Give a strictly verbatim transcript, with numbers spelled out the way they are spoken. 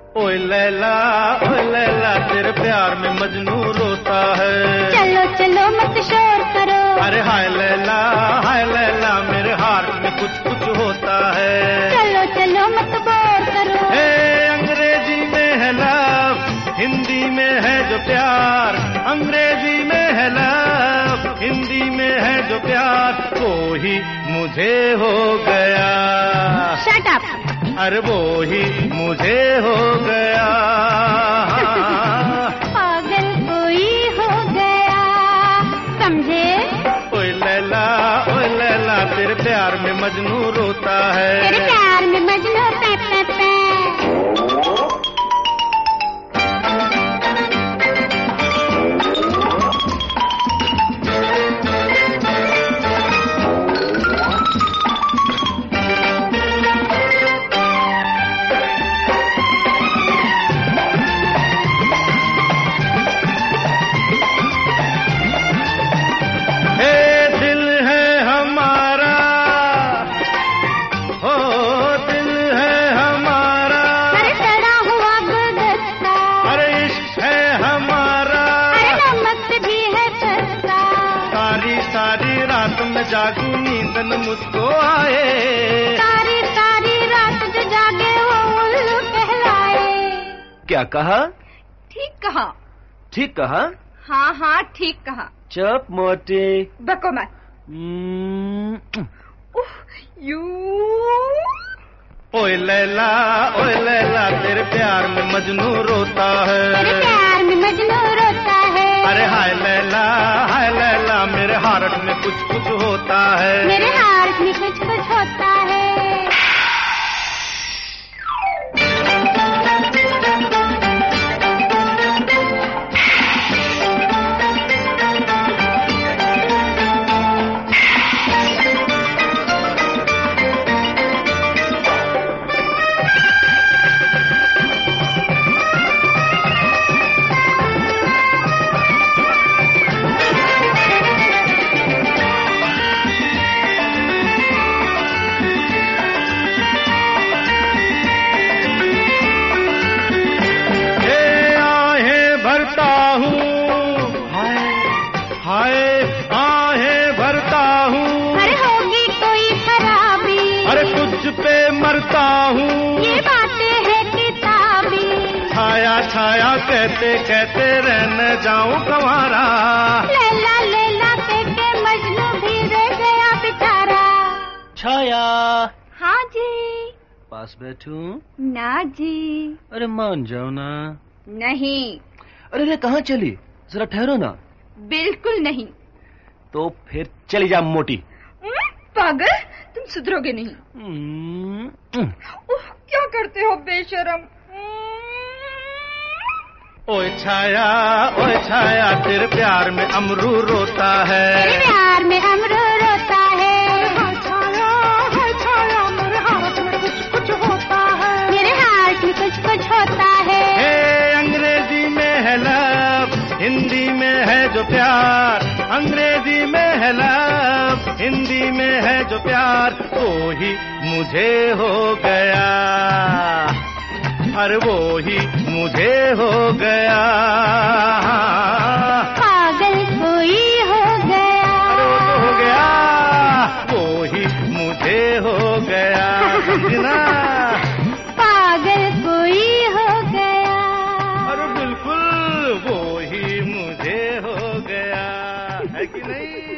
ओए लैला ओए लैला तेरे प्यार में मजनू रोता है। चलो चलो मत शोर करो। अरे हाय लैला हाय लैला मेरे हार्ट में कुछ कुछ होता है। चलो चलो मत बोर करो। ए अंग्रेजी में है लव, हिंदी में है जो प्यार। अंग्रेजी में है लव, हिंदी में है जो प्यार। वो ही मुझे हो गया। Shut up. अरे वो ही मुझे हो गया। पागल कोई हो गया, समझे? ओए लैला ओए लैला तेरे प्यार में मजनू रोता है। तेरे प्यार में मजनू पे पे पे। जागू नींदन मुझको आए। सारी सारी रात जो जागे वो उल्लू कहलाए। क्या कहा? ठीक कहा। ठीक कहा? हाँ हाँ ठीक कहा। चुप मोटी। बको मत। उफ, यू। ओए लैला ओए लैला तेरे प्यार में मजनू रोता है। तेरे प्यार में मजनू रोता है। अरे हाय लैला हाय लैला मेरे हार्ट में कुछ कुछ होता है। मेरे हार्ट में कुछ कुछ होता है। पे मरता हूँ ये बातें है किताबी। छाया छाया कहते कहते रहने जाऊँ कंवारा। लैला लैला कहके मजनू भी रह गया बेचारा। छाया। हाँ जी। पास बैठूं? ना जी। अरे मान जाओ ना। नहीं। अरे रे कहाँ चली? जरा ठहरो ना। बिल्कुल नहीं। तो फिर चली जा मोटी। पागल, तुम सुधरोगे नहीं। उह, क्या करते हो बेशरम। ओए छाया ओए छाया तेरे प्यार में अमरू रोता है। तेरे प्यार में अमरू रोता है। हाय छाया हाय छाया मेरे हार्ट में कुछ कुछ होता है। मेरे हार्ट में कुछ कुछ होता है। ए अंग्रेजी में है लव, हिंदी में है जो प्यार। अंग्रेजी में है लव, हिंदी में है जो प्यार। वो ही मुझे हो गया। अरे वो ही मुझे हो गया। पागल कोई हो गया। अरे वो तो हो गया, वो ही मुझे हो गया। समझना? पागल कोई हो गया। अरे बिल्कुल वो ही मुझे हो गया, है कि नहीं?